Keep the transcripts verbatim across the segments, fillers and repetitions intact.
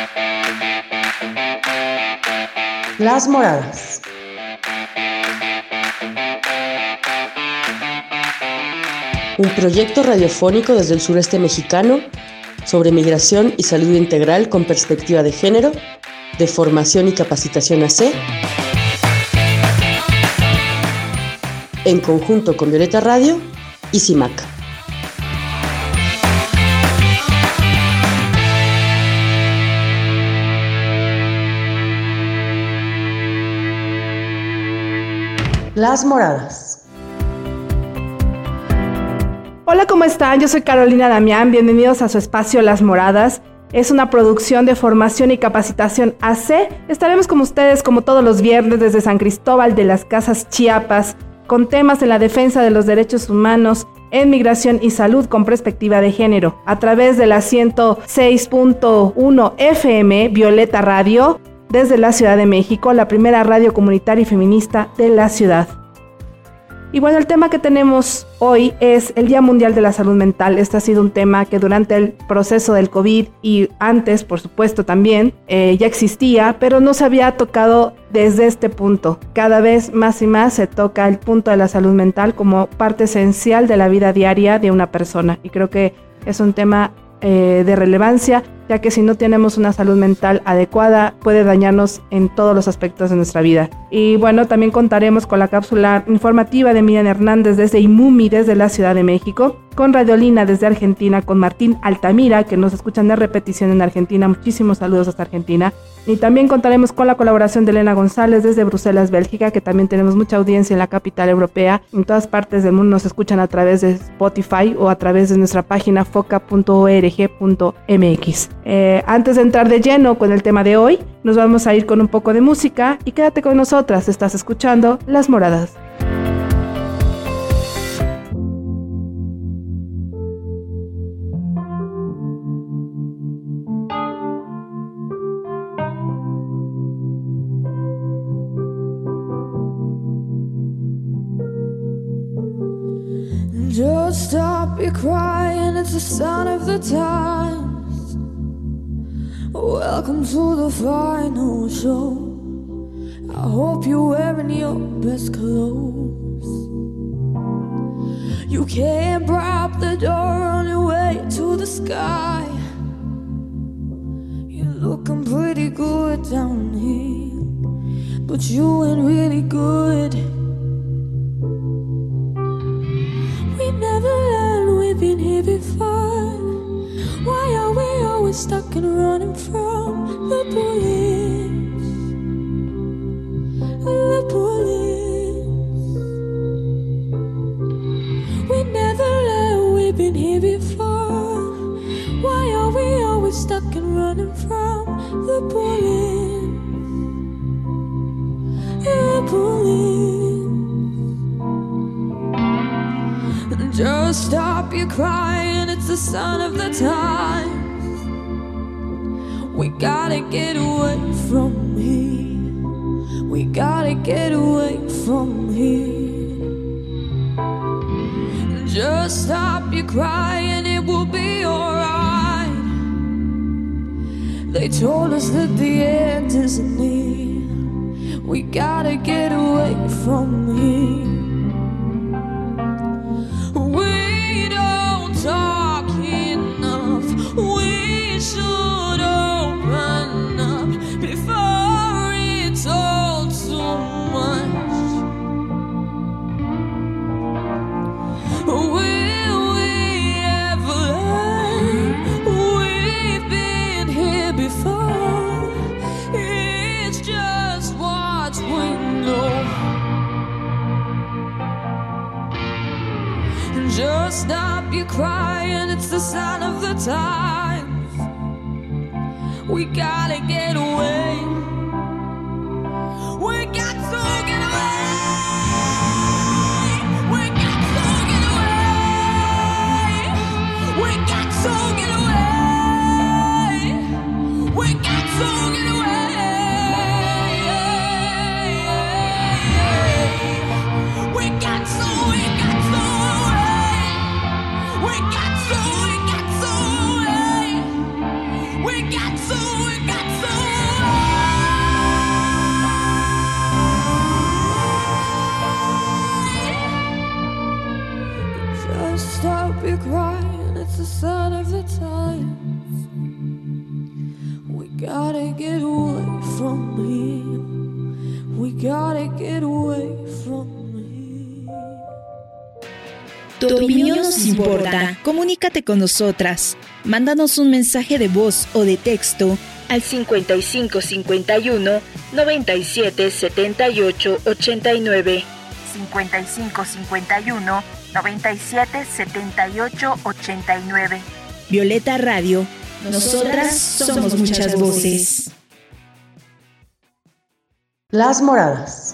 Las Moradas. Un proyecto radiofónico desde el sureste mexicano sobre migración y salud integral con perspectiva de género, de formación y capacitación A C, en conjunto con Violeta Radio y CIMAC. Las Moradas. Hola, ¿cómo están? Yo soy Carolina Damián. Bienvenidos a su espacio Las Moradas. Es una producción de formación y capacitación A C. Estaremos con ustedes como todos los viernes desde San Cristóbal de las Casas, Chiapas, con temas en la defensa de los derechos humanos, en migración y salud con perspectiva de género, a través de la ciento seis punto uno F M Violeta Radio, desde la Ciudad de México, la primera radio comunitaria y feminista de la ciudad. Y bueno, el tema que tenemos hoy es el Día Mundial de la Salud Mental. Este ha sido un tema que durante el proceso del COVID y antes, por supuesto, también eh, ya existía, pero no se había tocado desde este punto. Cada vez más y más se toca el punto de la salud mental como parte esencial de la vida diaria de una persona. Y creo que es un tema eh, de relevancia, ya que si no tenemos una salud mental adecuada, puede dañarnos en todos los aspectos de nuestra vida. Y bueno, también contaremos con la cápsula informativa de Miriam Hernández desde IMUMI, desde la Ciudad de México, con Radiolina desde Argentina, con Martín Altamira, que nos escuchan de repetición en Argentina. Muchísimos saludos hasta Argentina. Y también contaremos con la colaboración de Elena González desde Bruselas, Bélgica, que también tenemos mucha audiencia en la capital europea. En todas partes del mundo nos escuchan a través de Spotify o a través de nuestra página foca punto org punto m x. Eh, antes de entrar de lleno con el tema de hoy, nos vamos a ir con un poco de música y quédate con nosotras. Estás escuchando Las Moradas. Just stop your crying, it's the sign of the times. Welcome to the final show. I hope you're wearing your best clothes. You can't bribe the door on your way to the sky. You're looking pretty good down here, but you ain't really good. We never learned, we've been here before. Why are we always stuck and running from the police? The police. We never learned, we've been here before. Why are we always stuck and running from the police? The police. Just stop your crying, it's the sign of the times. We gotta get away from here. We gotta get away from here. Just stop your crying, it will be alright. They told us that the end isn't near. We gotta get away from here. We don't talk enough. We should open up before it's all too much. Will we ever learn? We've been here before. It's just what we know. Just stop your crying, it's the sign of the times. We gotta get away. We got to get away. We got to get away. We got to get away. We got to get away. We got to, we got to. We got to, we got to, we got to. Stop your crying, it's a sign of the times. We gotta get away from here. We gotta get away from here. Tu opinión nos importa. Comunícate con nosotras. Mándanos un mensaje de voz o de texto al cincuenta y cinco cincuenta y uno noventa y siete setenta y ocho ochenta y nueve. cincuenta y cinco cincuenta y uno noventa y siete setenta y ocho ochenta y nueve. Violeta Radio. Nosotras somos muchas voces. Las Moradas.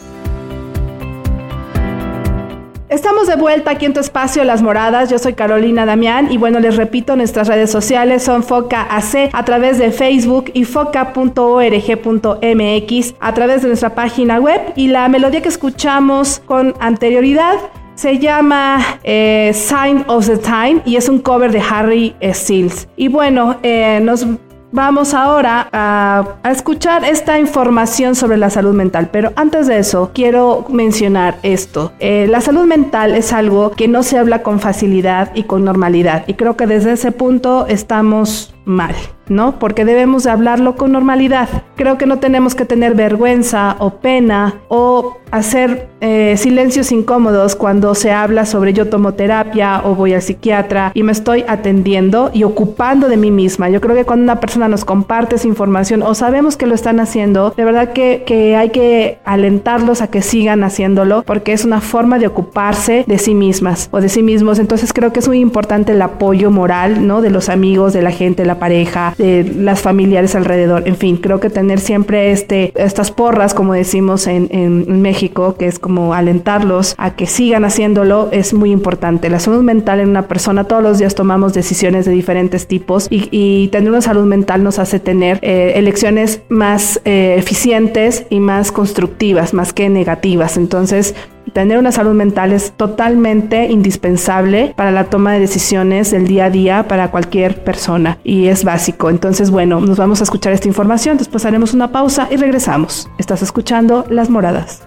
Estamos de vuelta aquí en tu espacio Las Moradas. Yo soy Carolina Damián y bueno, les repito, nuestras redes sociales son Foca A C a través de Facebook y foca punto org punto m x a través de nuestra página web. Y la melodía que escuchamos con anterioridad se llama eh, Sign of the Time y es un cover de Harry Styles. Y bueno, eh, nos vamos ahora a, a escuchar esta información sobre la salud mental. Pero antes de eso, quiero mencionar esto. Eh, la salud mental es algo que no se habla con facilidad y con normalidad. Y creo que desde ese punto estamos mal, ¿no? Porque debemos de hablarlo con normalidad. Creo que no tenemos que tener vergüenza o pena o hacer eh, silencios incómodos cuando se habla sobre yo tomo terapia o voy al psiquiatra y me estoy atendiendo y ocupando de mí misma. Yo creo que cuando una persona nos comparte esa información o sabemos que lo están haciendo, de verdad que, que hay que alentarlos a que sigan haciéndolo porque es una forma de ocuparse de sí mismas o de sí mismos. Entonces creo que es muy importante el apoyo moral, ¿no? De los amigos, de la gente, la pareja, de las familiares alrededor. En fin, creo que tener siempre este, estas porras, como decimos en, en México, que es como alentarlos a que sigan haciéndolo, es muy importante. La salud mental en una persona, todos los días tomamos decisiones de diferentes tipos y, y tener una salud mental nos hace tener eh, elecciones más eh, eficientes y más constructivas, más que negativas. Entonces, tener una salud mental es totalmente indispensable para la toma de decisiones del día a día para cualquier persona y es básico. Entonces, bueno, nos vamos a escuchar esta información, después haremos una pausa y regresamos. Estás escuchando Las Moradas.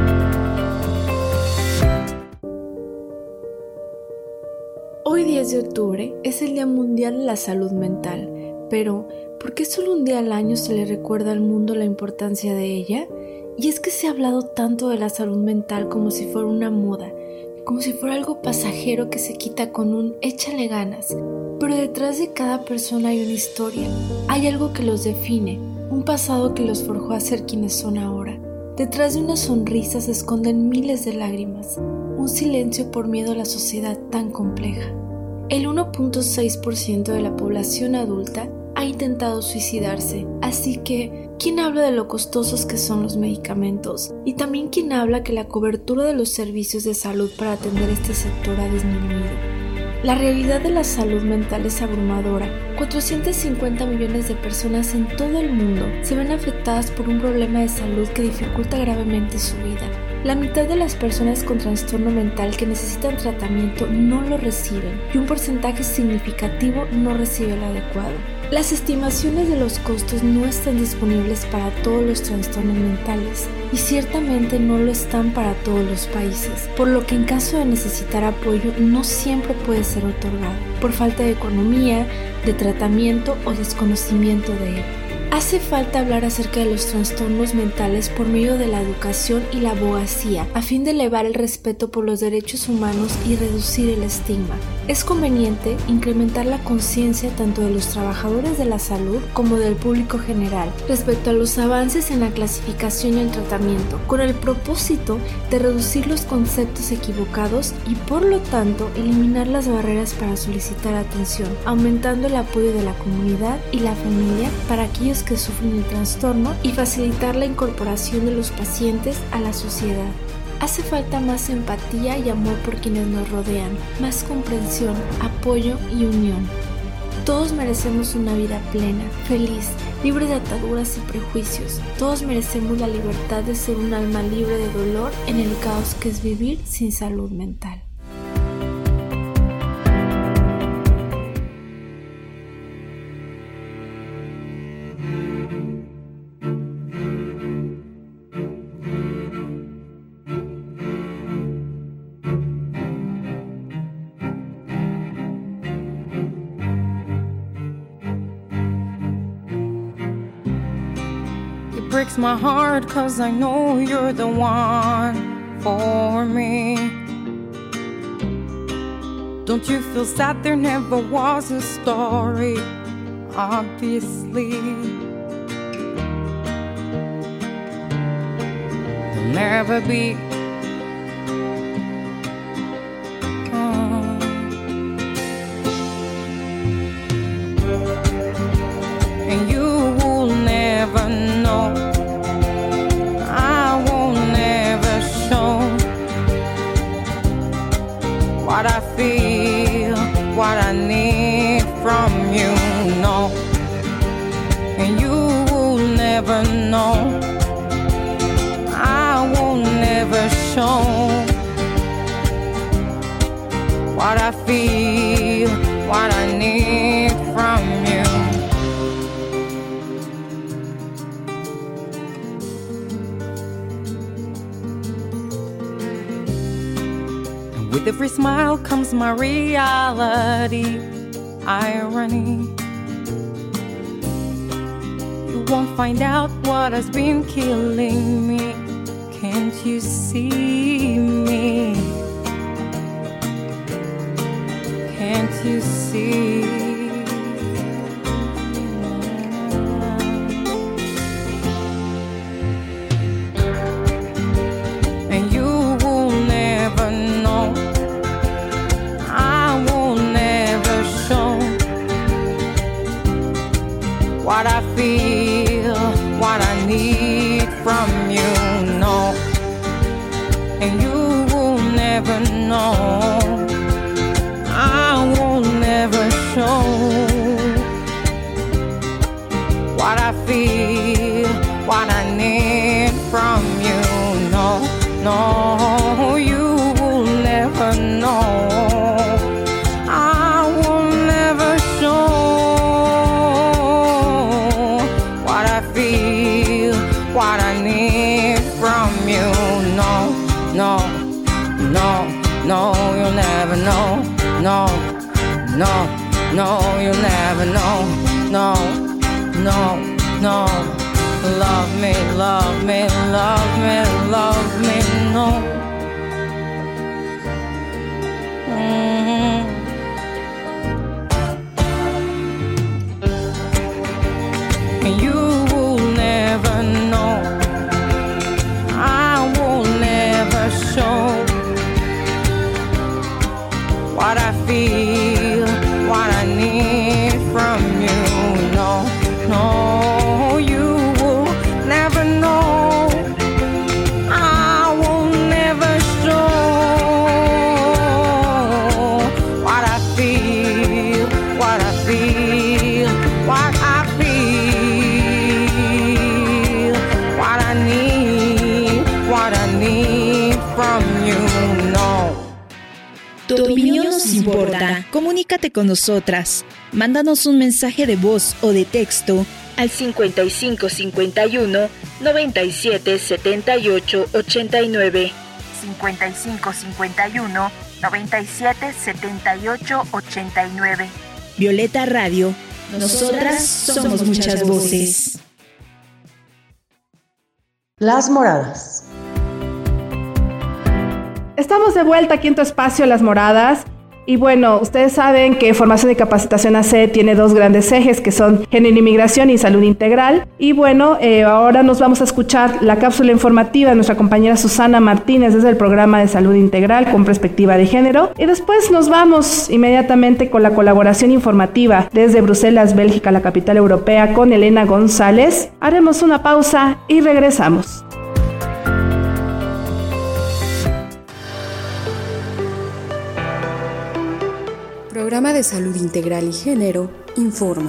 Hoy diez de octubre es el Día Mundial de la Salud Mental, pero ¿por qué solo un día al año se le recuerda al mundo la importancia de ella? Y es que se ha hablado tanto de la salud mental como si fuera una moda, como si fuera algo pasajero que se quita con un échale ganas. Pero detrás de cada persona hay una historia, hay algo que los define, un pasado que los forjó a ser quienes son ahora. Detrás de una sonrisa se esconden miles de lágrimas, un silencio por miedo a la sociedad tan compleja. El uno punto seis por ciento de la población adulta ha intentado suicidarse, así que ¿quién habla de lo costosos que son los medicamentos? Y también ¿quién habla que la cobertura de los servicios de salud para atender este sector ha disminuido? La realidad de la salud mental es abrumadora. cuatrocientos cincuenta millones de personas en todo el mundo se ven afectadas por un problema de salud que dificulta gravemente su vida. La mitad de las personas con trastorno mental que necesitan tratamiento no lo reciben y un porcentaje significativo no recibe lo adecuado. Las estimaciones de los costos no están disponibles para todos los trastornos mentales y ciertamente no lo están para todos los países, por lo que en caso de necesitar apoyo no siempre puede ser otorgado, por falta de economía, de tratamiento o desconocimiento de él. Hace falta hablar acerca de los trastornos mentales por medio de la educación y la abogacía, a fin de elevar el respeto por los derechos humanos y reducir el estigma. Es conveniente incrementar la conciencia tanto de los trabajadores de la salud como del público general respecto a los avances en la clasificación y el tratamiento, con el propósito de reducir los conceptos equivocados y por lo tanto eliminar las barreras para solicitar atención, aumentando el apoyo de la comunidad y la familia para aquellos que sufren el trastorno y facilitar la incorporación de los pacientes a la sociedad. Hace falta más empatía y amor por quienes nos rodean, más comprensión, apoyo y unión. Todos merecemos una vida plena, feliz, libre de ataduras y prejuicios. Todos merecemos la libertad de ser un alma libre de dolor en el caos que es vivir sin salud mental. breaks my heart, 'cause I know you're the one for me. Don't you feel sad? There never was a story, obviously. There'll never be. And you will never know. I won't never show what I feel, what I need from you, no. And you will never know. I won't never show what I feel, what I need from you. With every smile comes my reality, irony. You won't find out what has been killing me. Can't you see me? Can't you see? And you will never know. What I feel, what I need from you, no. And you will never know. I will never show what I feel, what I need from you, no, no. You will never know. I will never show what I need from you, no, no, no, no, you'll never know, no, no, no, you'll never know, no, no, no, love me, love me, love me, love me, no. Mm-hmm. And you will never know. I will never show what I feel, what I need from you, no, no, you will never know. I will never show what I feel, what I feel, what I feel, what I need, what I need from you, no. Tu opinión nos importa. Comunícate con nosotras. Mándanos un mensaje de voz o de texto al cincuenta y cinco cincuenta y uno noventa y siete setenta y ocho ochenta y nueve. cincuenta y cinco cincuenta y uno noventa y siete setenta y ocho ochenta y nueve. Violeta Radio. Nosotras somos muchas voces. Las Moradas. Estamos de vuelta aquí en tu espacio Las Moradas. Y bueno, ustedes saben que Formación y Capacitación A C tiene dos grandes ejes que son Género y Migración y Salud Integral. Y bueno, eh, ahora nos vamos a escuchar la cápsula informativa de nuestra compañera Susana Martínez desde el programa de Salud Integral con perspectiva de género. Y después nos vamos inmediatamente con la colaboración informativa desde Bruselas, Bélgica, la capital europea, con Elena González. Haremos una pausa y regresamos. Programa de Salud Integral y Género informa.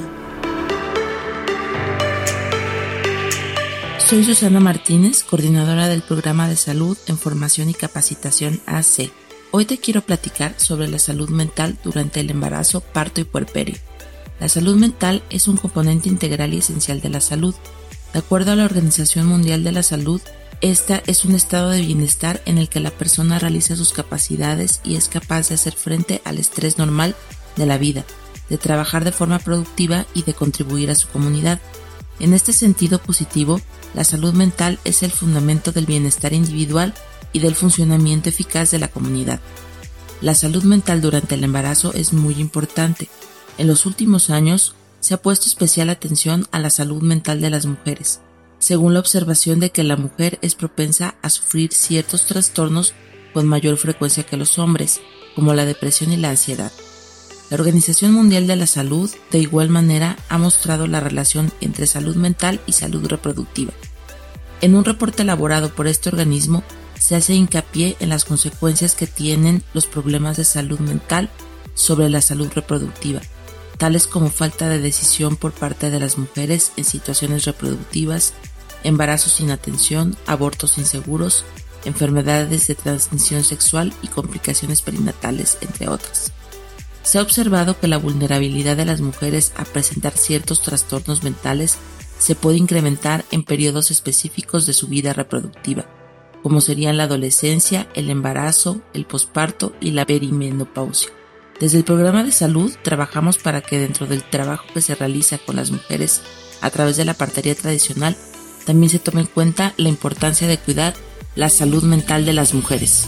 Soy Susana Martínez, coordinadora del Programa de Salud en Formación y Capacitación A C. Hoy te quiero platicar sobre la salud mental durante el embarazo, parto y puerperio. La salud mental es un componente integral y esencial de la salud. De acuerdo a la Organización Mundial de la Salud, esta es un estado de bienestar en el que la persona realiza sus capacidades y es capaz de hacer frente al estrés normal de la vida, de trabajar de forma productiva y de contribuir a su comunidad. En este sentido positivo, la salud mental es el fundamento del bienestar individual y del funcionamiento eficaz de la comunidad. La salud mental durante el embarazo es muy importante. En los últimos años se ha puesto especial atención a la salud mental de las mujeres, según la observación de que la mujer es propensa a sufrir ciertos trastornos con mayor frecuencia que los hombres, como la depresión y la ansiedad. La Organización Mundial de la Salud, de igual manera, ha mostrado la relación entre salud mental y salud reproductiva. En un reporte elaborado por este organismo, se hace hincapié en las consecuencias que tienen los problemas de salud mental sobre la salud reproductiva, tales como falta de decisión por parte de las mujeres en situaciones reproductivas, embarazos sin atención, abortos inseguros, enfermedades de transmisión sexual y complicaciones perinatales, entre otras. Se ha observado que la vulnerabilidad de las mujeres a presentar ciertos trastornos mentales se puede incrementar en periodos específicos de su vida reproductiva, como serían la adolescencia, el embarazo, el posparto y la perimenopausia. Desde el programa de salud trabajamos para que dentro del trabajo que se realiza con las mujeres a través de la partería tradicional también se tome en cuenta la importancia de cuidar la salud mental de las mujeres.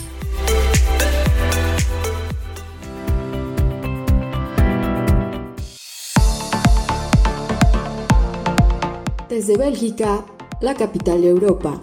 Desde Bélgica, la capital de Europa.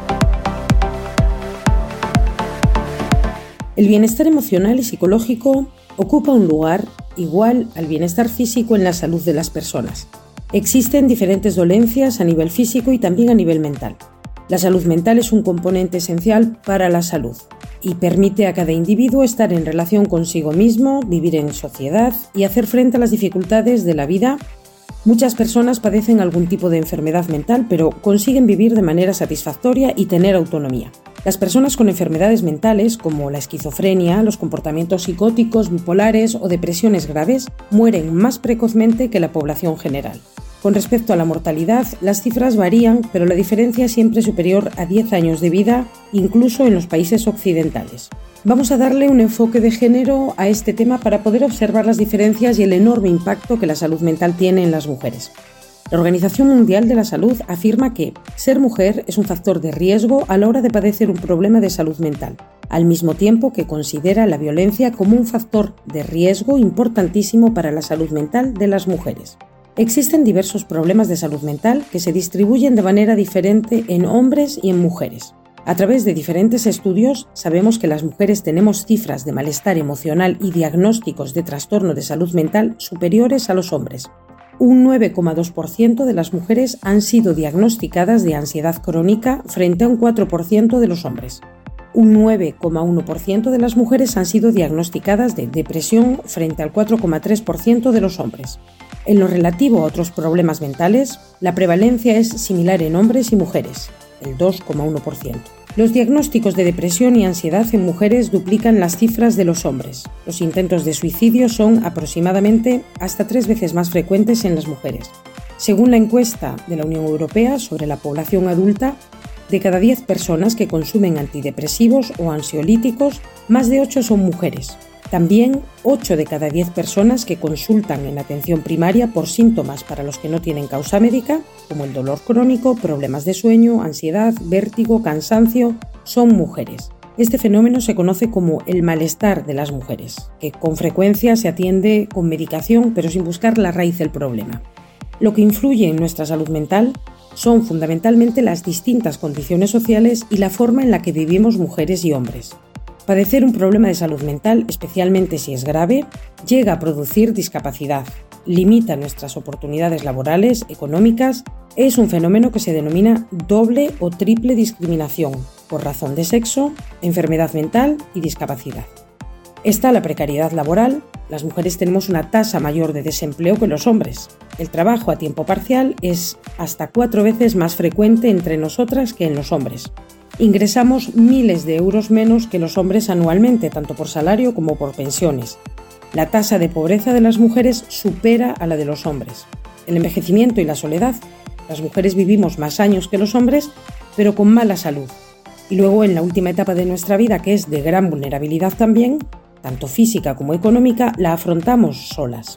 El bienestar emocional y psicológico ocupa un lugar igual al bienestar físico en la salud de las personas. Existen diferentes dolencias a nivel físico y también a nivel mental. La salud mental es un componente esencial para la salud y permite a cada individuo estar en relación consigo mismo, vivir en sociedad y hacer frente a las dificultades de la vida. Muchas personas padecen algún tipo de enfermedad mental, pero consiguen vivir de manera satisfactoria y tener autonomía. Las personas con enfermedades mentales, como la esquizofrenia, los comportamientos psicóticos, bipolares o depresiones graves, mueren más precozmente que la población general. Con respecto a la mortalidad, las cifras varían, pero la diferencia es siempre superior a diez años de vida, incluso en los países occidentales. Vamos a darle un enfoque de género a este tema para poder observar las diferencias y el enorme impacto que la salud mental tiene en las mujeres. La Organización Mundial de la Salud afirma que ser mujer es un factor de riesgo a la hora de padecer un problema de salud mental, al mismo tiempo que considera la violencia como un factor de riesgo importantísimo para la salud mental de las mujeres. Existen diversos problemas de salud mental que se distribuyen de manera diferente en hombres y en mujeres. A través de diferentes estudios sabemos que las mujeres tenemos cifras de malestar emocional y diagnósticos de trastorno de salud mental superiores a los hombres. Un nueve coma dos por ciento de las mujeres han sido diagnosticadas de ansiedad crónica frente a un cuatro por ciento de los hombres. Un nueve coma uno por ciento de las mujeres han sido diagnosticadas de depresión frente al cuatro coma tres por ciento de los hombres. En lo relativo a otros problemas mentales, la prevalencia es similar en hombres y mujeres, el dos coma uno por ciento. Los diagnósticos de depresión y ansiedad en mujeres duplican las cifras de los hombres. Los intentos de suicidio son aproximadamente hasta tres veces más frecuentes en las mujeres. Según la encuesta de la Unión Europea sobre la población adulta, de cada diez personas que consumen antidepresivos o ansiolíticos, más de ocho son mujeres. También, ocho de cada diez personas que consultan en atención primaria por síntomas para los que no tienen causa médica, como el dolor crónico, problemas de sueño, ansiedad, vértigo, cansancio, son mujeres. Este fenómeno se conoce como el malestar de las mujeres, que con frecuencia se atiende con medicación pero sin buscar la raíz del problema. Lo que influye en nuestra salud mental son fundamentalmente las distintas condiciones sociales y la forma en la que vivimos mujeres y hombres. Padecer un problema de salud mental, especialmente si es grave, llega a producir discapacidad, limita nuestras oportunidades laborales, económicas, es un fenómeno que se denomina doble o triple discriminación, por razón de sexo, enfermedad mental y discapacidad. Está la precariedad laboral. Las mujeres tenemos una tasa mayor de desempleo que los hombres. El trabajo a tiempo parcial es hasta cuatro veces más frecuente entre nosotras que en los hombres. Ingresamos miles de euros menos que los hombres anualmente, tanto por salario como por pensiones. La tasa de pobreza de las mujeres supera a la de los hombres. El envejecimiento y la soledad. Las mujeres vivimos más años que los hombres, pero con mala salud. Y luego, en la última etapa de nuestra vida, que es de gran vulnerabilidad también, tanto física como económica, la afrontamos solas.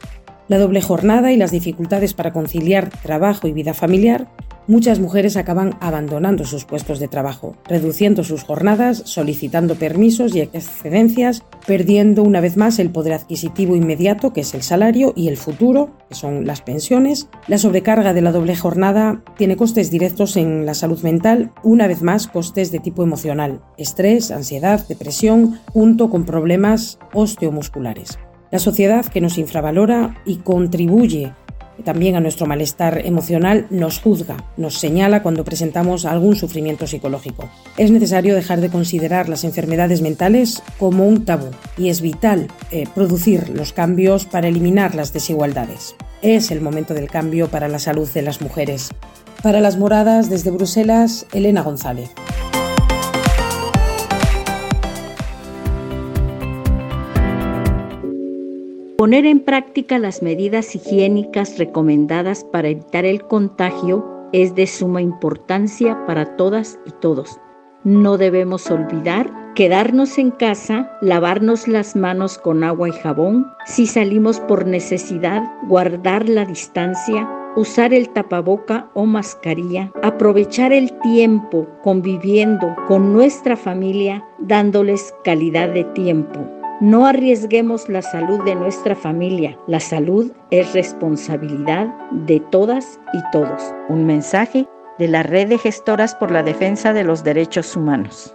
La doble jornada y las dificultades para conciliar trabajo y vida familiar, muchas mujeres acaban abandonando sus puestos de trabajo, reduciendo sus jornadas, solicitando permisos y excedencias, perdiendo una vez más el poder adquisitivo inmediato, que es el salario, y el futuro, que son las pensiones. La sobrecarga de la doble jornada tiene costes directos en la salud mental, una vez más costes de tipo emocional, estrés, ansiedad, depresión, junto con problemas osteomusculares. La sociedad, que nos infravalora y contribuye también a nuestro malestar emocional, nos juzga, nos señala cuando presentamos algún sufrimiento psicológico. Es necesario dejar de considerar las enfermedades mentales como un tabú y es vital eh, producir los cambios para eliminar las desigualdades. Es el momento del cambio para la salud de las mujeres. Para Las Moradas, desde Bruselas, Elena González. Poner en práctica las medidas higiénicas recomendadas para evitar el contagio es de suma importancia para todas y todos. No debemos olvidar quedarnos en casa, lavarnos las manos con agua y jabón, si salimos por necesidad, guardar la distancia, usar el tapaboca o mascarilla, aprovechar el tiempo conviviendo con nuestra familia, dándoles calidad de tiempo. No arriesguemos la salud de nuestra familia. La salud es responsabilidad de todas y todos. Un mensaje de la Red de Gestoras por la Defensa de los Derechos Humanos.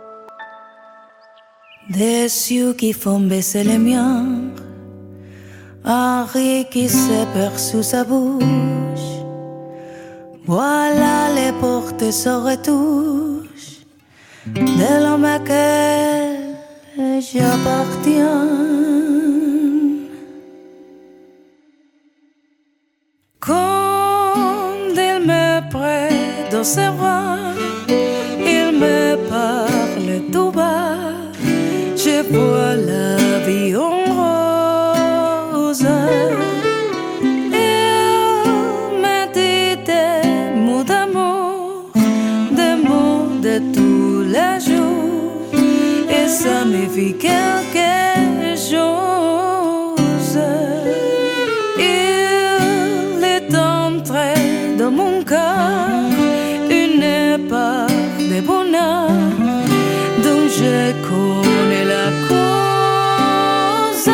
Des yeux qui font baisser les miens, un rire qui se perd sous sa bouche. Voilà les portes sans retouche de l'homme à quel j'appartiens. Quand il me prête dans ses bras, il me parle tout bas. Je vois la vie en rose. Il me dit des mots d'amour, des mots de tous les jours. Et ça me fait quelque chose. Il est entré dans mon cœur une part de bonheur dont je connais la cause.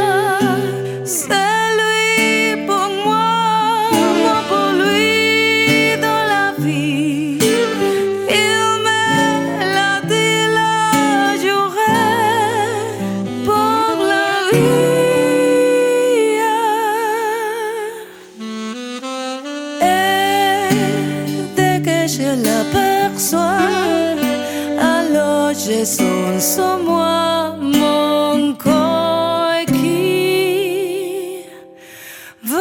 C'est lui pour moi, moi pour lui dans la vie. Il me l'a dit la journée pour la vie. Et dès que je l'aperçois, je sens sur moi mon corps qui va.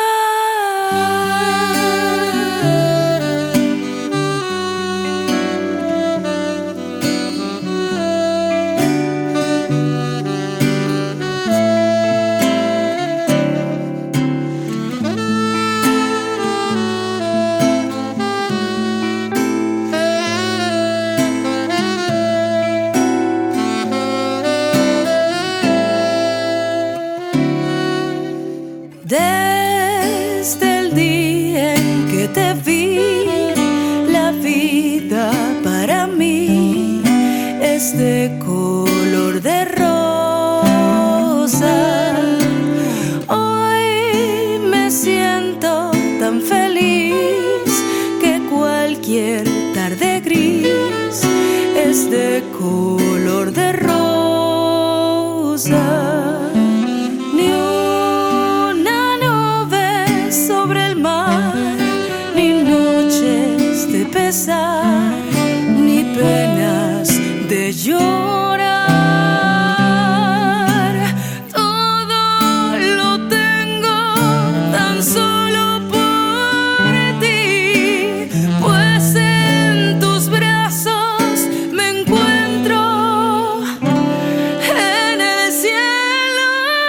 Desde el día en que te vi, la vida para mí es de color de rosa. Hoy me siento tan feliz que cualquier tarde gris es de color de rosa. Pesar, ni penas de llorar. Todo lo tengo tan solo por ti, pues en tus brazos me encuentro en el cielo.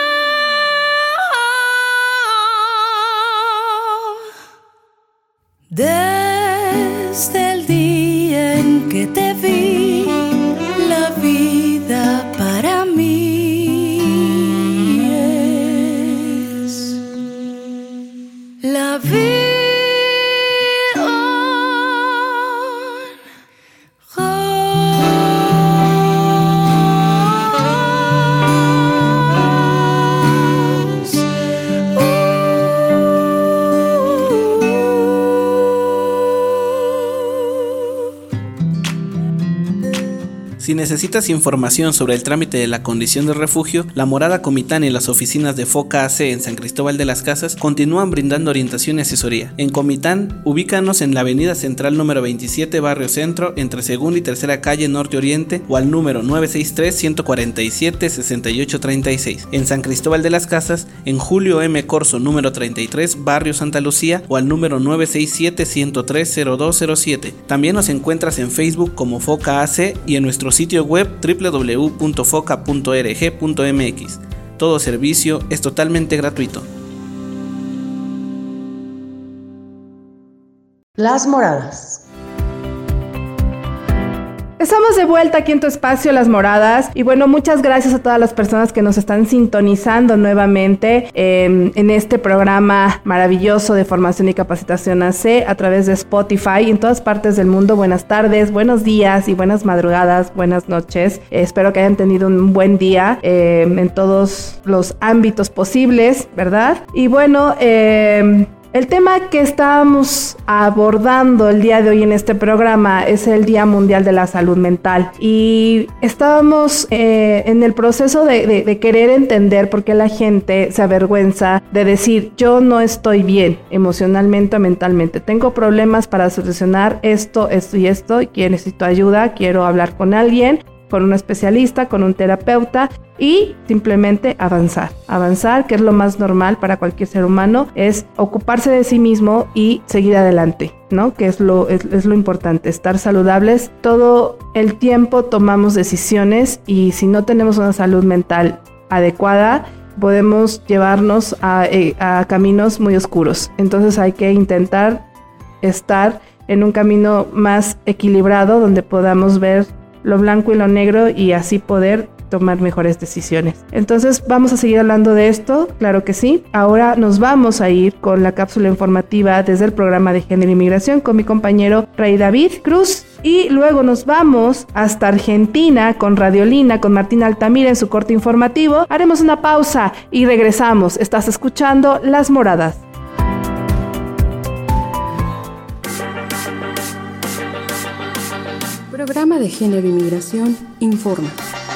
De Desde el día en que te vi, la vida para mí es. Si necesitas información sobre el trámite de la condición de refugio, la Morada Comitán y las oficinas de FOCA A C en San Cristóbal de las Casas continúan brindando orientación y asesoría. En Comitán, ubícanos en la avenida Central número veintisiete, Barrio Centro, entre Segunda y Tercera Calle Norte Oriente, o al número nueve seis tres, uno cuatro siete, seis ocho tres seis. En San Cristóbal de las Casas, en Julio M. Corso número treinta y tres, Barrio Santa Lucía, o al número nueve seis siete, uno cero tres, cero dos cero siete. También nos encuentras en Facebook como FOCA A C y en nuestro sitio web doble u doble u doble u punto foca punto org punto m x. Todo servicio es totalmente gratuito. Las Moradas. Estamos de vuelta aquí en tu espacio Las Moradas y bueno, muchas gracias a todas las personas que nos están sintonizando nuevamente eh, en este programa maravilloso de formación y capacitación A C a través de Spotify y en todas partes del mundo. Buenas tardes, buenos días y buenas madrugadas, buenas noches. Eh, espero que hayan tenido un buen día eh, en todos los ámbitos posibles, ¿verdad? Y bueno, eh... el tema que estábamos abordando el día de hoy en este programa es el Día Mundial de la Salud Mental y estábamos eh, en el proceso de, de, de querer entender por qué la gente se avergüenza de decir yo no estoy bien emocionalmente o mentalmente, tengo problemas para solucionar esto, esto y esto, y necesito ayuda, quiero hablar con alguien, con un especialista, con un terapeuta y simplemente avanzar. Avanzar, que es lo más normal para cualquier ser humano, es ocuparse de sí mismo y seguir adelante, ¿no? Que es lo, es, es lo importante, estar saludables. Todo el tiempo tomamos decisiones y si no tenemos una salud mental adecuada, podemos llevarnos a, a caminos muy oscuros. Entonces hay que intentar estar en un camino más equilibrado donde podamos ver lo blanco y lo negro y así poder tomar mejores decisiones. Entonces vamos a seguir hablando de esto, claro que sí. Ahora nos vamos a ir con la cápsula informativa desde el programa de Género y Migración con mi compañero Ray David Cruz y luego nos vamos hasta Argentina con Radiolina, con Martín Altamira en su corte informativo. Haremos una pausa y regresamos. Estás escuchando Las Moradas. Programa de Género y Migración informa.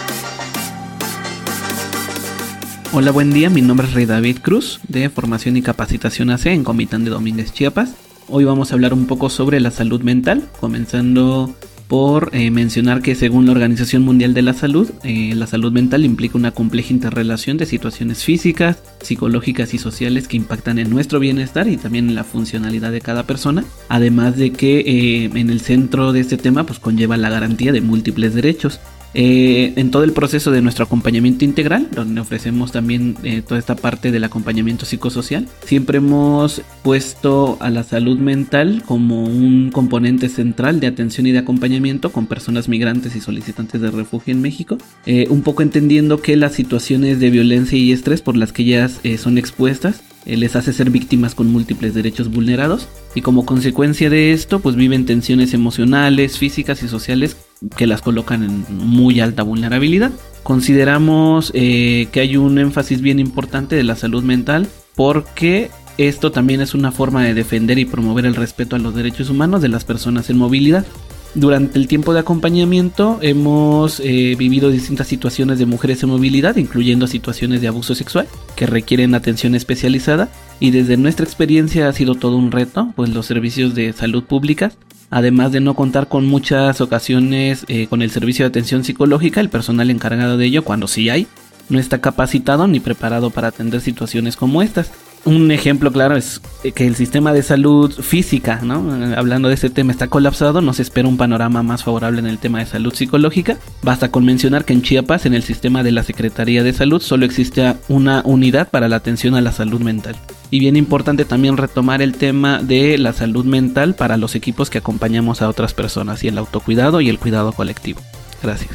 Hola, buen día, mi nombre es Rey David Cruz de Formación y Capacitación A C en Comitán de Domínguez, Chiapas. Hoy vamos a hablar un poco sobre la salud mental, comenzando por eh, mencionar que según la Organización Mundial de la Salud, eh, la salud mental implica una compleja interrelación de situaciones físicas, psicológicas y sociales que impactan en nuestro bienestar y también en la funcionalidad de cada persona, además de que eh, en el centro de este tema pues conlleva la garantía de múltiples derechos. Eh, en todo el proceso de nuestro acompañamiento integral, donde ofrecemos también eh, toda esta parte del acompañamiento psicosocial, siempre hemos puesto a la salud mental como un componente central de atención y de acompañamiento con personas migrantes y solicitantes de refugio en México, eh, un poco entendiendo que las situaciones de violencia y estrés por las que ellas eh, son expuestas eh, les hace ser víctimas con múltiples derechos vulnerados y como consecuencia de esto pues viven tensiones emocionales, físicas y sociales que las colocan en muy alta vulnerabilidad. Consideramos eh, que hay un énfasis bien importante de la salud mental porque esto también es una forma de defender y promover el respeto a los derechos humanos de las personas en movilidad. Durante el tiempo de acompañamiento hemos eh, vivido distintas situaciones de mujeres en movilidad, incluyendo situaciones de abuso sexual que requieren atención especializada y desde nuestra experiencia ha sido todo un reto, pues los servicios de salud públicas, además de no contar con muchas ocasiones eh, con el servicio de atención psicológica, el personal encargado de ello, cuando sí hay, no está capacitado ni preparado para atender situaciones como estas. Un ejemplo claro es que el sistema de salud física, ¿no? Hablando de este tema, está colapsado, no se espera un panorama más favorable en el tema de salud psicológica. Basta con mencionar que en Chiapas, en el sistema de la Secretaría de Salud, solo existe una unidad para la atención a la salud mental. Y bien importante también retomar el tema de la salud mental para los equipos que acompañamos a otras personas y el autocuidado y el cuidado colectivo. Gracias.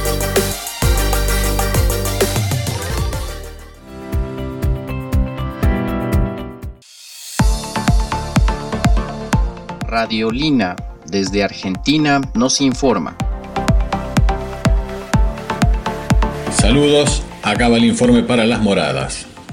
Radiolina, desde Argentina, nos informa. Saludos, acaba el informe para Las Moradas.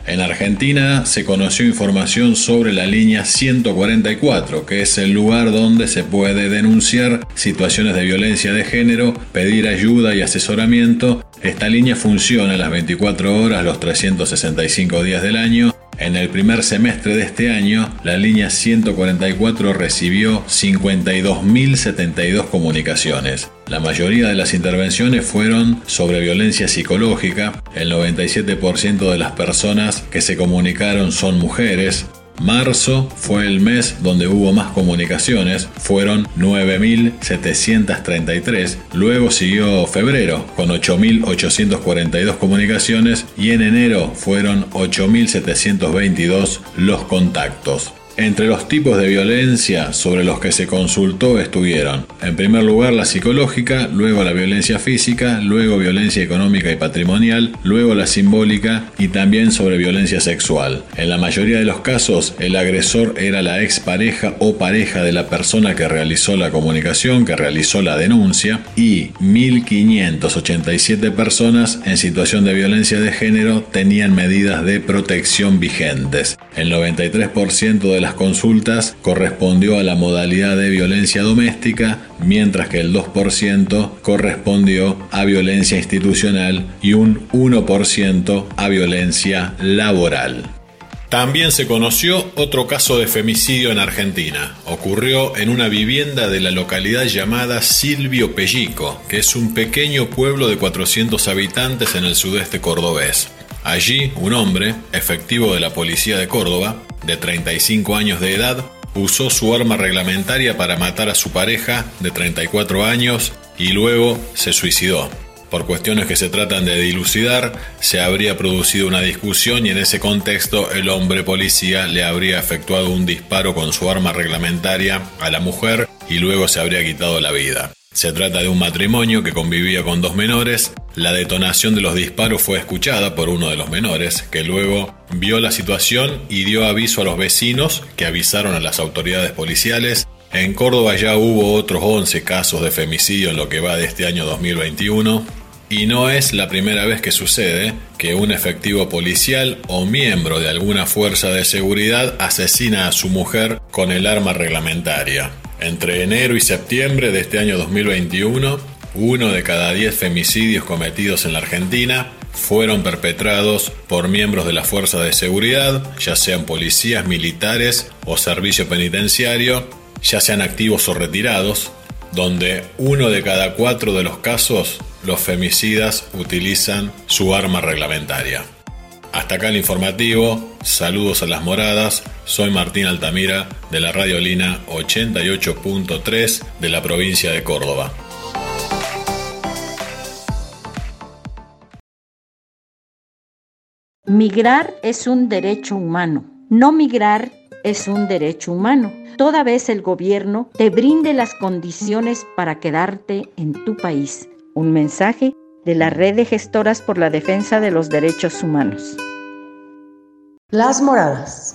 En Argentina se conoció información sobre la línea ciento cuarenta y cuatro, que es el lugar donde se puede denunciar situaciones de violencia de género, pedir ayuda y asesoramiento. Esta línea funciona las veinticuatro horas, los trescientos sesenta y cinco días del año. En el primer semestre de este año, la línea ciento cuarenta y cuatro recibió cincuenta y dos mil setenta y dos comunicaciones. La mayoría de las intervenciones fueron sobre violencia psicológica. El noventa y siete por ciento de las personas que se comunicaron son mujeres. Marzo fue el mes donde hubo más comunicaciones, fueron nueve mil setecientos treinta y tres, luego siguió febrero con ocho mil ochocientos cuarenta y dos comunicaciones y en enero fueron ocho mil setecientos veintidós los contactos. Entre los tipos de violencia sobre los que se consultó estuvieron, en primer lugar, la psicológica, luego la violencia física, luego violencia económica y patrimonial, luego la simbólica y también sobre violencia sexual. En la mayoría de los casos, el agresor era la expareja o pareja de la persona que realizó la comunicación, que realizó la denuncia, y mil quinientas ochenta y siete personas en situación de violencia de género tenían medidas de protección vigentes. El noventa y tres por ciento de las consultas correspondió a la modalidad de violencia doméstica, mientras que el dos por ciento correspondió a violencia institucional y un uno por ciento a violencia laboral. También se conoció otro caso de femicidio en Argentina. Ocurrió en una vivienda de la localidad llamada Silvio Pellico, que es un pequeño pueblo de cuatrocientos habitantes en el sudeste cordobés. Allí, un hombre, efectivo de la policía de Córdoba, de treinta y cinco años de edad, usó su arma reglamentaria para matar a su pareja, de treinta y cuatro años, y luego se suicidó. Por cuestiones que se tratan de dilucidar, se habría producido una discusión y en ese contexto el hombre policía le habría efectuado un disparo con su arma reglamentaria a la mujer y luego se habría quitado la vida. Se trata de un matrimonio que convivía con dos menores. La detonación de los disparos fue escuchada por uno de los menores, que luego vio la situación y dio aviso a los vecinos, que avisaron a las autoridades policiales. En Córdoba ya hubo otros once casos de femicidio en lo que va de este año dos mil veintiuno. Y no es la primera vez que sucede que un efectivo policial o miembro de alguna fuerza de seguridad asesina a su mujer con el arma reglamentaria. Entre enero y septiembre de este año dos mil veintiuno, uno de cada diez femicidios cometidos en la Argentina fueron perpetrados por miembros de la fuerza de seguridad, ya sean policías, militares o servicio penitenciario, ya sean activos o retirados, donde uno de cada cuatro de los casos los femicidas utilizan su arma reglamentaria. Hasta acá el informativo, saludos a las moradas, soy Martín Altamira de la Radiolina ochenta y ocho punto tres de la provincia de Córdoba. Migrar es un derecho humano. No migrar es un derecho humano. Toda vez el gobierno te brinde las condiciones para quedarte en tu país. Un mensaje de la Red de Gestoras por la Defensa de los Derechos Humanos. Las Moradas.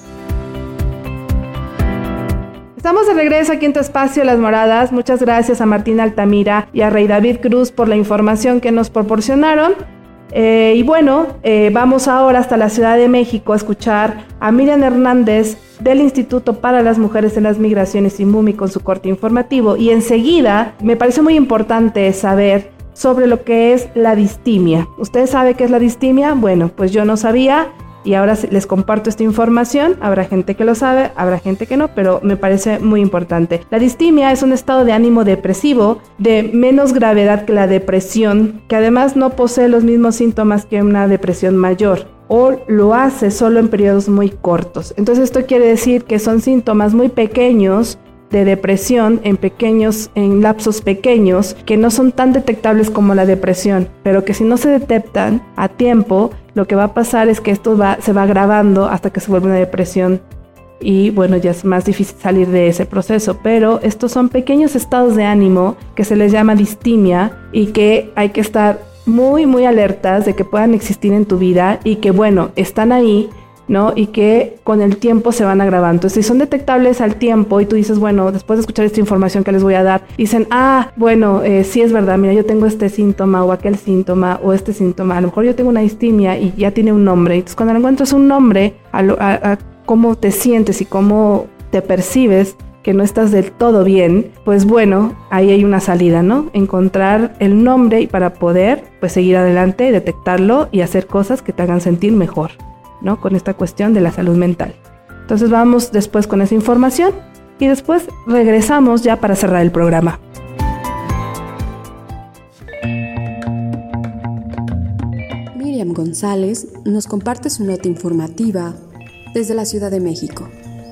Estamos de regreso aquí en tu espacio Las Moradas. Muchas gracias a Martín Altamira y a Rey David Cruz por la información que nos proporcionaron. Eh, y bueno, eh, vamos ahora hasta la Ciudad de México a escuchar a Miriam Hernández del Instituto para las Mujeres en las Migraciones INMUMI con su corte informativo. Y enseguida me parece muy importante saber sobre lo que es la distimia. ¿Ustedes saben qué es la distimia? Bueno, pues yo no sabía y ahora les comparto esta información. Habrá gente que lo sabe, habrá gente que no, pero me parece muy importante. La distimia es un estado de ánimo depresivo de menos gravedad que la depresión, que además no posee los mismos síntomas que una depresión mayor, o lo hace solo en periodos muy cortos. Entonces esto quiere decir que son síntomas muy pequeños de depresión en pequeños, en lapsos pequeños, que no son tan detectables como la depresión, pero que si no se detectan a tiempo, lo que va a pasar es que esto va, se va agravando hasta que se vuelve una depresión y bueno, ya es más difícil salir de ese proceso, pero estos son pequeños estados de ánimo que se les llama distimia y que hay que estar muy muy alertas de que puedan existir en tu vida y que bueno, están ahí, ¿no? Y que con el tiempo se van agravando. Entonces, si son detectables al tiempo y tú dices, bueno, después de escuchar esta información que les voy a dar, dicen, ah, bueno, eh, sí es verdad, mira, yo tengo este síntoma o aquel síntoma o este síntoma, a lo mejor yo tengo una distimia y ya tiene un nombre. Entonces, cuando encuentras un nombre a, lo, a, a cómo te sientes y cómo te percibes, que no estás del todo bien, pues bueno, ahí hay una salida, ¿no? Encontrar el nombre y para poder, pues, seguir adelante, detectarlo y hacer cosas que te hagan sentir mejor, ¿no? Con esta cuestión de la salud mental. Entonces vamos después con esa información y después regresamos ya para cerrar el programa. Miriam González nos comparte su nota informativa desde la Ciudad de México.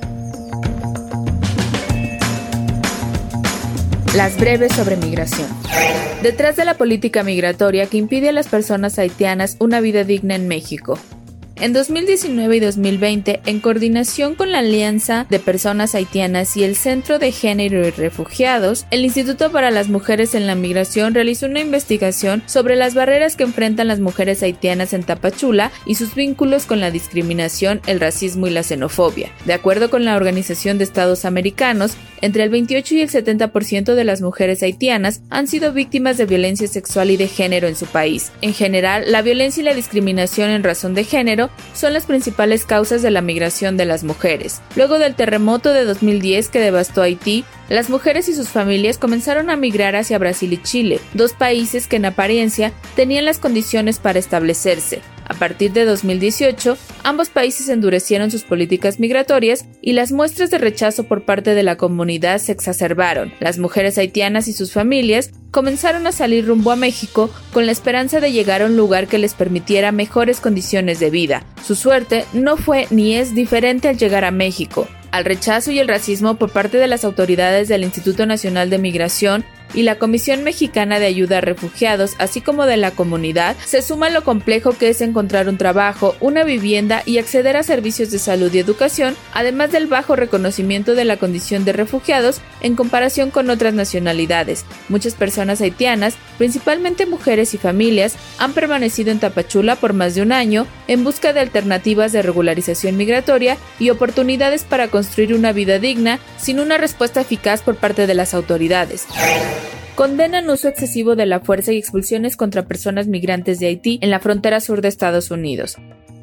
Las breves sobre migración. Detrás de la política migratoria que impide a las personas haitianas una vida digna en México. En dos mil diecinueve y dos mil veinte, en coordinación con la Alianza de Personas Haitianas y el Centro de Género y Refugiados, el Instituto para las Mujeres en la Migración realizó una investigación sobre las barreras que enfrentan las mujeres haitianas en Tapachula y sus vínculos con la discriminación, el racismo y la xenofobia. De acuerdo con la Organización de Estados Americanos, entre el veintiocho y el setenta por ciento de las mujeres haitianas han sido víctimas de violencia sexual y de género en su país. En general, la violencia y la discriminación en razón de género son las principales causas de la migración de las mujeres. Luego del terremoto de dos mil diez que devastó Haití, las mujeres y sus familias comenzaron a migrar hacia Brasil y Chile, dos países que en apariencia tenían las condiciones para establecerse. A partir de dos mil dieciocho, ambos países endurecieron sus políticas migratorias y las muestras de rechazo por parte de la comunidad se exacerbaron. Las mujeres haitianas y sus familias comenzaron a salir rumbo a México con la esperanza de llegar a un lugar que les permitiera mejores condiciones de vida. Su suerte no fue ni es diferente al llegar a México. Al rechazo y el racismo por parte de las autoridades del Instituto Nacional de Migración y la Comisión Mexicana de Ayuda a Refugiados, así como de la comunidad, se suma lo complejo que es encontrar un trabajo, una vivienda y acceder a servicios de salud y educación, además del bajo reconocimiento de la condición de refugiados en comparación con otras nacionalidades. Muchas personas haitianas, principalmente mujeres y familias, han permanecido en Tapachula por más de un año en busca de alternativas de regularización migratoria y oportunidades para construir una vida digna sin una respuesta eficaz por parte de las autoridades. Condenan uso excesivo de la fuerza y expulsiones contra personas migrantes de Haití en la frontera sur de Estados Unidos.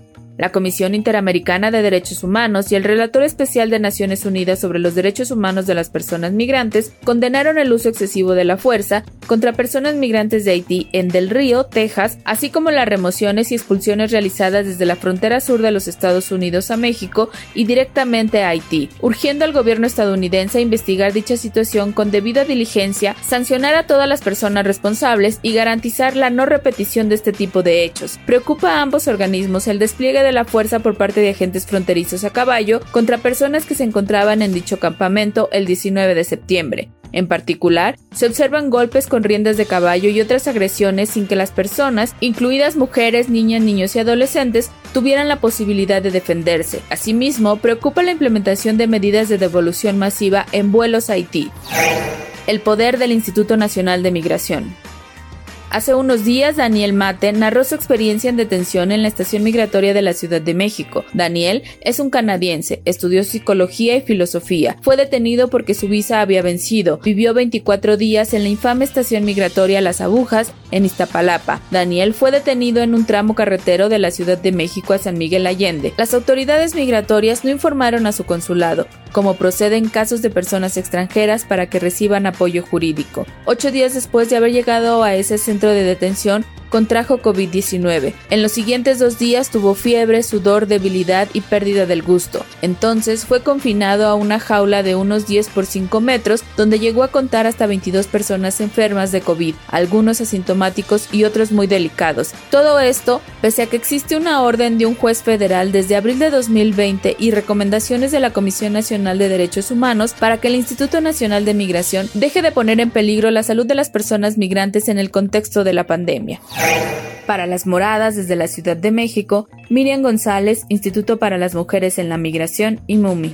La Comisión Interamericana de Derechos Humanos y el Relator Especial de Naciones Unidas sobre los Derechos Humanos de las Personas Migrantes condenaron el uso excesivo de la fuerza contra personas migrantes de Haití en Del Río, Texas, así como las remociones y expulsiones realizadas desde la frontera sur de los Estados Unidos a México y directamente a Haití, urgiendo al gobierno estadounidense a investigar dicha situación con debida diligencia, sancionar a todas las personas responsables y garantizar la no repetición de este tipo de hechos. Preocupa a ambos organismos el despliegue de de la fuerza por parte de agentes fronterizos a caballo contra personas que se encontraban en dicho campamento el diecinueve de septiembre. En particular, se observan golpes con riendas de caballo y otras agresiones sin que las personas, incluidas mujeres, niñas, niños y adolescentes, tuvieran la posibilidad de defenderse. Asimismo, preocupa la implementación de medidas de devolución masiva en vuelos a Haití. El poder del Instituto Nacional de Migración. Hace unos días, Daniel Mate narró su experiencia en detención en la estación migratoria de la Ciudad de México. Daniel es un canadiense, estudió psicología y filosofía. Fue detenido porque su visa había vencido. Vivió veinticuatro días en la infame estación migratoria Las Agujas, en Iztapalapa. Daniel fue detenido en un tramo carretero de la Ciudad de México a San Miguel Allende. Las autoridades migratorias no informaron a su consulado, como procede en casos de personas extranjeras, para que reciban apoyo jurídico. Ocho días después de haber llegado a ese centro de detención, contrajo COVID diecinueve. En los siguientes dos días tuvo fiebre, sudor, debilidad y pérdida del gusto. Entonces fue confinado a una jaula de unos diez por cinco metros, donde llegó a contar hasta veintidós personas enfermas de COVID, algunos asintomáticos y otros muy delicados. Todo esto, pese a que existe una orden de un juez federal desde abril de dos mil veinte y recomendaciones de la Comisión Nacional de Derechos Humanos para que el Instituto Nacional de Migración deje de poner en peligro la salud de las personas migrantes en el contexto de la pandemia. Para las moradas desde la Ciudad de México, Miriam González, Instituto para las Mujeres en la Migración y MUMI.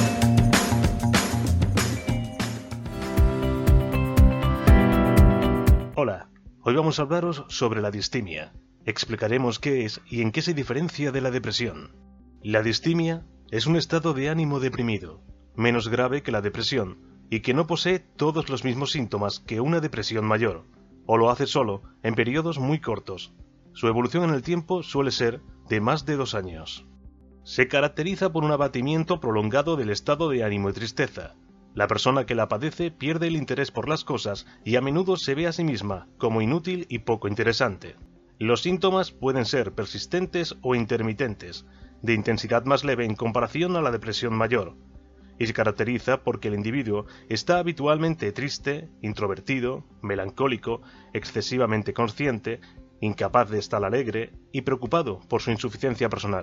Hola, hoy vamos a hablaros sobre la distimia. Explicaremos qué es y en qué se diferencia de la depresión. La distimia es un estado de ánimo deprimido, menos grave que la depresión, y que no posee todos los mismos síntomas que una depresión mayor, o lo hace solo en periodos muy cortos. Su evolución en el tiempo suele ser de más de dos años. Se caracteriza por un abatimiento prolongado del estado de ánimo y tristeza. La persona que la padece pierde el interés por las cosas y a menudo se ve a sí misma como inútil y poco interesante. Los síntomas pueden ser persistentes o intermitentes, de intensidad más leve en comparación a la depresión mayor, y se caracteriza porque el individuo está habitualmente triste, introvertido, melancólico, excesivamente consciente, incapaz de estar alegre y preocupado por su insuficiencia personal.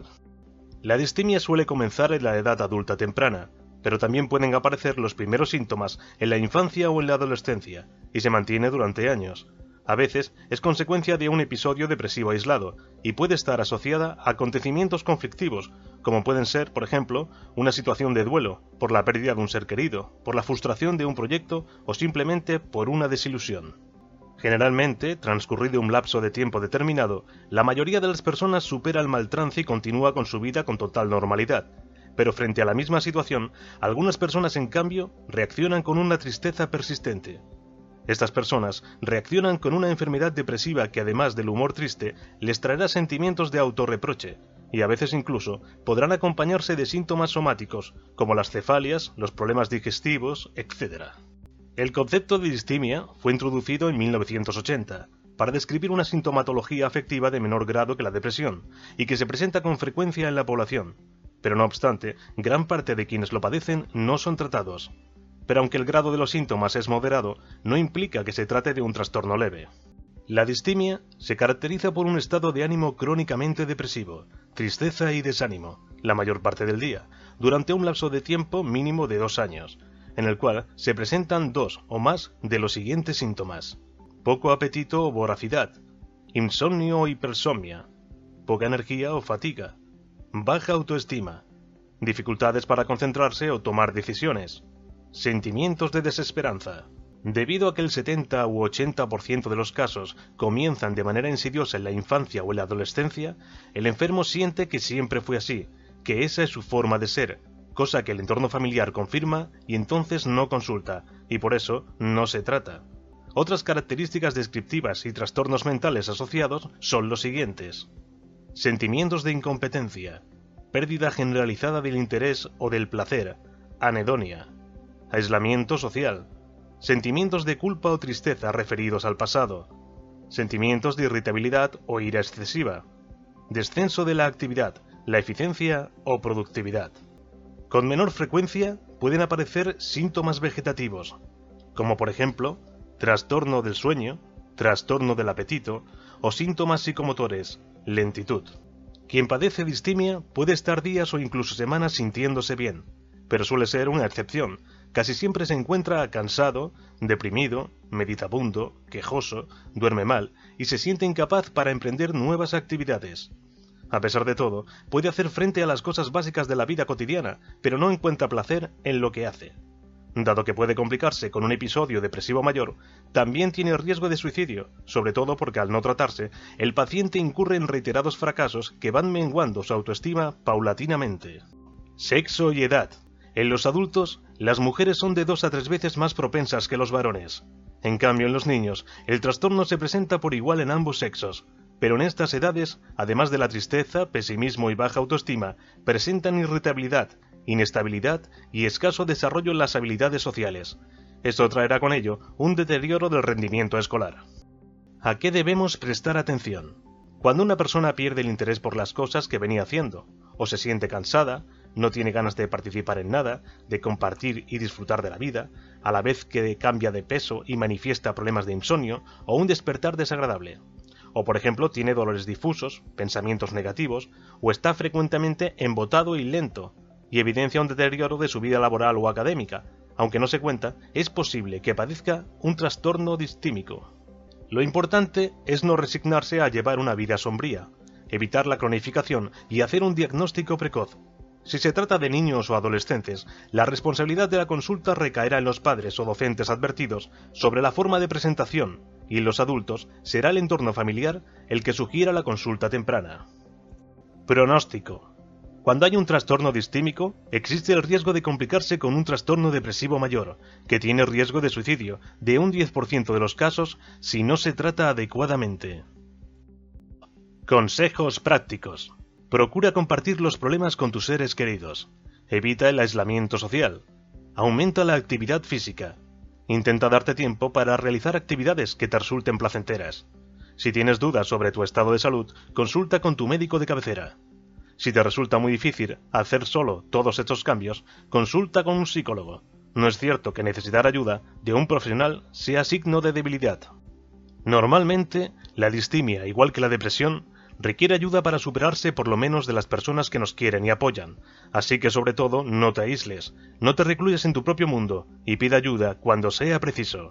La distimia suele comenzar en la edad adulta temprana, pero también pueden aparecer los primeros síntomas en la infancia o en la adolescencia, y se mantiene durante años. A veces es consecuencia de un episodio depresivo aislado, y puede estar asociada a acontecimientos conflictivos, como pueden ser, por ejemplo, una situación de duelo, por la pérdida de un ser querido, por la frustración de un proyecto o simplemente por una desilusión. Generalmente, transcurrido un lapso de tiempo determinado, la mayoría de las personas supera el mal trance y continúa con su vida con total normalidad. Pero frente a la misma situación, algunas personas en cambio reaccionan con una tristeza persistente. Estas personas reaccionan con una enfermedad depresiva que además del humor triste les traerá sentimientos de autorreproche y a veces incluso podrán acompañarse de síntomas somáticos como las cefalias, los problemas digestivos, etcétera. El concepto de distimia fue introducido en mil novecientos ochenta para describir una sintomatología afectiva de menor grado que la depresión y que se presenta con frecuencia en la población. Pero no obstante, gran parte de quienes lo padecen no son tratados. Pero aunque el grado de los síntomas es moderado, no implica que se trate de un trastorno leve. La distimia se caracteriza por un estado de ánimo crónicamente depresivo, tristeza y desánimo, la mayor parte del día, durante un lapso de tiempo mínimo de dos años, en el cual se presentan dos o más de los siguientes síntomas: poco apetito o voracidad, insomnio o hipersomnia, poca energía o fatiga, baja autoestima, dificultades para concentrarse o tomar decisiones, sentimientos de desesperanza. Debido a que el setenta u ochenta por ciento de los casos comienzan de manera insidiosa en la infancia o en la adolescencia, el enfermo siente que siempre fue así, que esa es su forma de ser, cosa que el entorno familiar confirma y entonces no consulta, y por eso no se trata. Otras características descriptivas y trastornos mentales asociados son los siguientes: sentimientos de incompetencia, pérdida generalizada del interés o del placer, anedonia, aislamiento social, sentimientos de culpa o tristeza referidos al pasado, sentimientos de irritabilidad o ira excesiva, descenso de la actividad, la eficiencia o productividad. Con menor frecuencia pueden aparecer síntomas vegetativos, como por ejemplo, trastorno del sueño, trastorno del apetito o síntomas psicomotores, lentitud. Quien padece distimia puede estar días o incluso semanas sintiéndose bien, pero suele ser una excepción. Casi siempre se encuentra cansado, deprimido, meditabundo, quejoso, duerme mal y se siente incapaz para emprender nuevas actividades. A pesar de todo, puede hacer frente a las cosas básicas de la vida cotidiana, pero no encuentra placer en lo que hace. Dado que puede complicarse con un episodio depresivo mayor, también tiene riesgo de suicidio, sobre todo porque al no tratarse, el paciente incurre en reiterados fracasos que van menguando su autoestima paulatinamente. Sexo y edad. En los adultos, las mujeres son de dos a tres veces más propensas que los varones. En cambio, en los niños, el trastorno se presenta por igual en ambos sexos, pero en estas edades, además de la tristeza, pesimismo y baja autoestima, presentan irritabilidad, inestabilidad y escaso desarrollo en las habilidades sociales. Esto traerá con ello un deterioro del rendimiento escolar. ¿A qué debemos prestar atención? Cuando una persona pierde el interés por las cosas que venía haciendo, o se siente cansada, no tiene ganas de participar en nada, de compartir y disfrutar de la vida, a la vez que cambia de peso y manifiesta problemas de insomnio o un despertar desagradable. O por ejemplo tiene dolores difusos, pensamientos negativos, o está frecuentemente embotado y lento, y evidencia un deterioro de su vida laboral o académica. Aunque no se cuenta, es posible que padezca un trastorno distímico. Lo importante es no resignarse a llevar una vida sombría, evitar la cronificación y hacer un diagnóstico precoz. Si se trata de niños o adolescentes, la responsabilidad de la consulta recaerá en los padres o docentes advertidos sobre la forma de presentación, y en los adultos será el entorno familiar el que sugiera la consulta temprana. Pronóstico. Cuando hay un trastorno distímico, existe el riesgo de complicarse con un trastorno depresivo mayor, que tiene riesgo de suicidio de un diez por ciento de los casos si no se trata adecuadamente. Consejos prácticos. Procura compartir los problemas con tus seres queridos. Evita el aislamiento social. Aumenta la actividad física. Intenta darte tiempo para realizar actividades que te resulten placenteras. Si tienes dudas sobre tu estado de salud, consulta con tu médico de cabecera. Si te resulta muy difícil hacer solo todos estos cambios, consulta con un psicólogo. No es cierto que necesitar ayuda de un profesional sea signo de debilidad. Normalmente, la distimia, igual que la depresión, requiere ayuda para superarse por lo menos de las personas que nos quieren y apoyan. Así que sobre todo, no te aísles, no te recluyas en tu propio mundo y pide ayuda cuando sea preciso.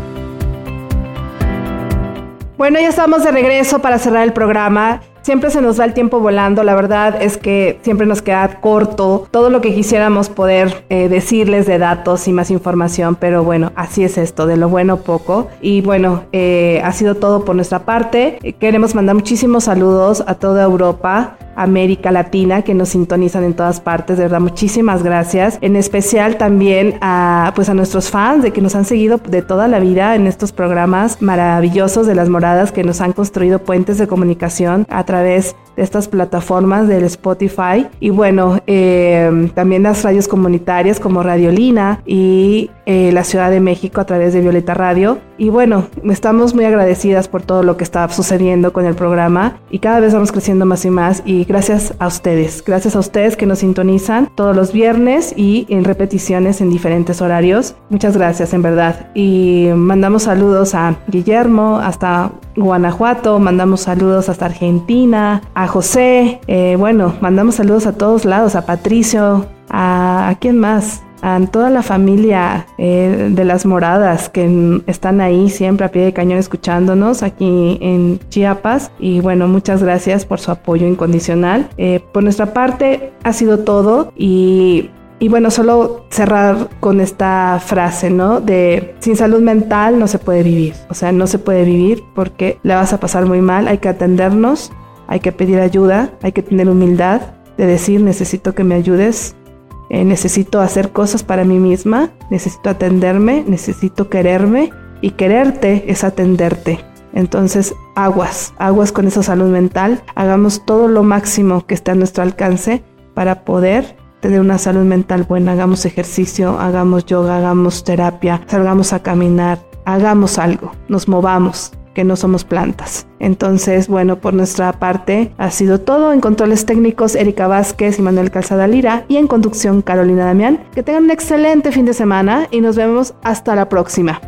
Bueno, ya estamos de regreso para cerrar el programa. Siempre se nos va el tiempo volando, la verdad es que siempre nos queda corto todo lo que quisiéramos poder eh, decirles de datos y más información, pero bueno, así es esto, de lo bueno poco. Y bueno, eh, ha sido todo por nuestra parte. Eh, queremos mandar muchísimos saludos a toda Europa, América Latina, que nos sintonizan en todas partes, de verdad, muchísimas gracias. En especial también a, pues a nuestros fans de que nos han seguido de toda la vida en estos programas maravillosos de Las Moradas, que nos han construido puentes de comunicación a través de estas plataformas del Spotify. Y bueno, eh, también las radios comunitarias como Radiolina y eh, la Ciudad de México a través de Violeta Radio. Y bueno, estamos muy agradecidas por todo lo que está sucediendo con el programa y cada vez vamos creciendo más y más, y gracias a ustedes, gracias a ustedes que nos sintonizan todos los viernes y en repeticiones en diferentes horarios. Muchas gracias, en verdad. Y mandamos saludos a Guillermo hasta Guanajuato, mandamos saludos hasta Argentina, a José, eh, bueno, mandamos saludos a todos lados, a Patricio, a, ¿a quién más? A toda la familia eh, de Las Moradas que n- están ahí siempre a pie de cañón escuchándonos aquí en Chiapas. Y bueno, muchas gracias por su apoyo incondicional. Eh, por nuestra parte ha sido todo, y Y bueno, solo cerrar con esta frase, ¿no? De sin salud mental no se puede vivir. O sea, no se puede vivir porque la vas a pasar muy mal. Hay que atendernos, hay que pedir ayuda, hay que tener humildad de decir necesito que me ayudes, eh, necesito hacer cosas para mí misma, necesito atenderme, necesito quererme, y quererte es atenderte. Entonces, aguas, aguas con esa salud mental. Hagamos todo lo máximo que esté a nuestro alcance para poder tener una salud mental buena. Hagamos ejercicio, hagamos yoga, hagamos terapia, salgamos a caminar, hagamos algo, nos movamos, que no somos plantas. Entonces, bueno, por nuestra parte ha sido todo. En controles técnicos, Erika Vázquez y Manuel Calzada Lira, y en conducción, Carolina Damián. Que tengan un excelente fin de semana y nos vemos hasta la próxima.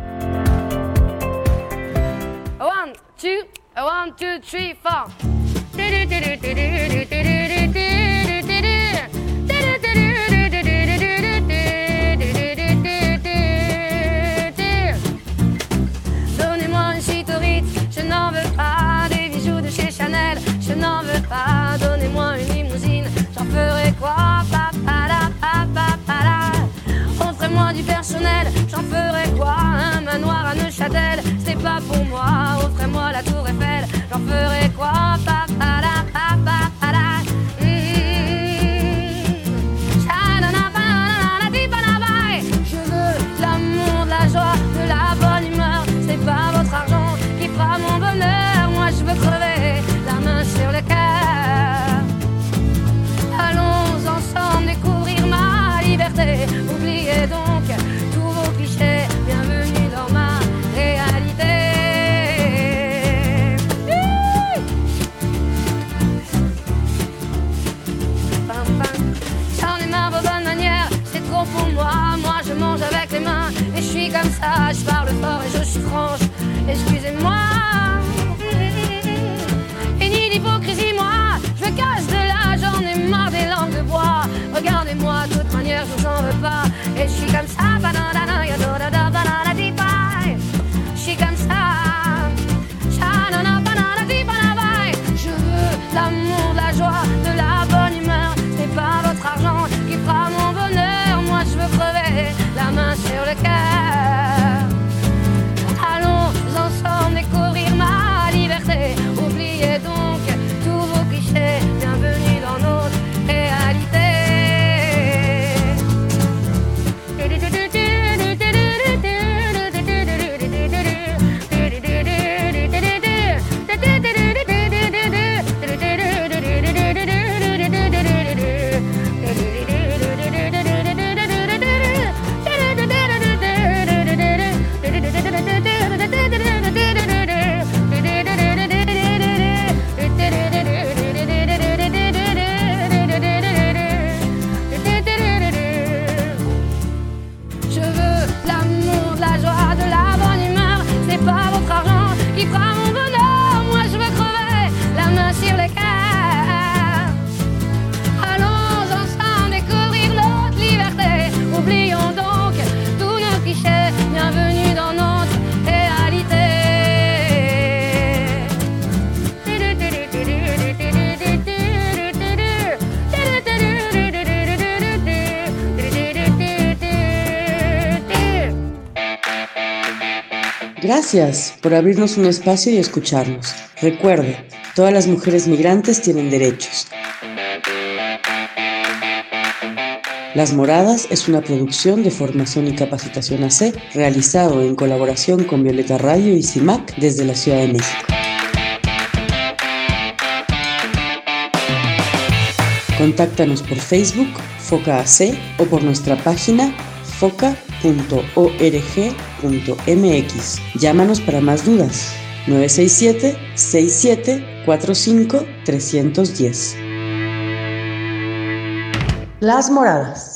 One, two, one, two, three, four. Donnez-moi une chitorite, je n'en veux pas. Des bijoux de chez Chanel, je n'en veux pas. Donnez-moi une limousine, j'en ferai quoi? Pa, pa, la, pa, pa, pa, la. Offrez-moi du personnel, j'en ferai quoi? Un manoir à Neuchâtel, c'est pas pour moi. Offrez-moi la tour Eiffel, j'en ferai quoi? Pa, pa, la, pa, pa, pa, la. Je veux l'amour, de la joie, de la bonne humeur. C'est pas votre argent qui fera mon bonheur. Moi je veux crever la main sur le cœur. Allons ensemble découvrir ma liberté. Oubliez donc tous vos clichés. Bienvenue dans ma réalité. J'en ai marre vos bonnes manières, c'est trop pour moi. Moi je mange avec les mains et je suis comme ça. Je parle fort et je suis franche, excusez-moi. Fini l'hypocrisie, moi je me cache de là. J'en ai marre des langues de bois. Regardez-moi, de toute manière je vous en veux pas. Et je suis comme ça. Je suis comme ça. Je veux l'amour, la joie, de la bonne humeur. C'est pas votre argent qui fera mon bonheur. Moi je veux crever la main sur le cœur. Allons ensemble découvrir ma Gracias por abrirnos un espacio y escucharnos. Recuerde, todas las mujeres migrantes tienen derechos. Las Moradas es una producción de Formación y Capacitación A C, realizado en colaboración con Violeta Radio y CIMAC desde la Ciudad de México. Contáctanos por Facebook, Foca A C, o por nuestra página foca punto org punto m x. Llámanos para más dudas. nueve seis siete, seis siete cuatro cinco, tres uno cero. Las Moradas.